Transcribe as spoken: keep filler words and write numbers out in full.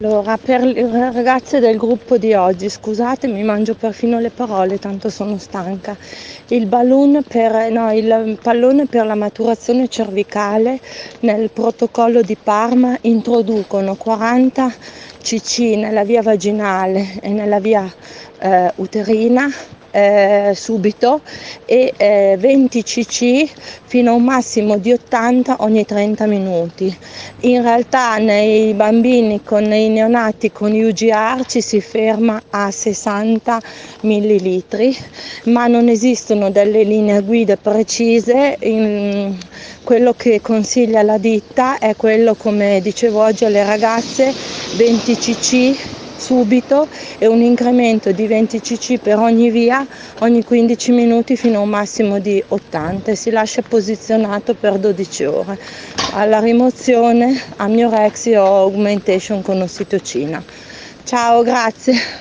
Allora, per le ragazze del gruppo di oggi, scusate, mi mangio perfino le parole, tanto sono stanca. Il balloon per, no, il pallone per la maturazione cervicale nel protocollo di Parma introducono quaranta cc nella via vaginale e nella via eh, uterina eh, subito e eh, venti cc fino a un massimo di ottanta ogni trenta minuti. In realtà nei bambini con i neonati con U G R ci si ferma a sessanta millilitri, ma non esistono delle linee guida precise. In quello che consiglia la ditta è quello, come dicevo oggi alle ragazze, venti cc subito e un incremento di venti cc per ogni via ogni quindici minuti fino a un massimo di ottanta e si lascia posizionato per dodici ore. Alla rimozione amniorexia o augmentation con ossitocina. Ciao, grazie.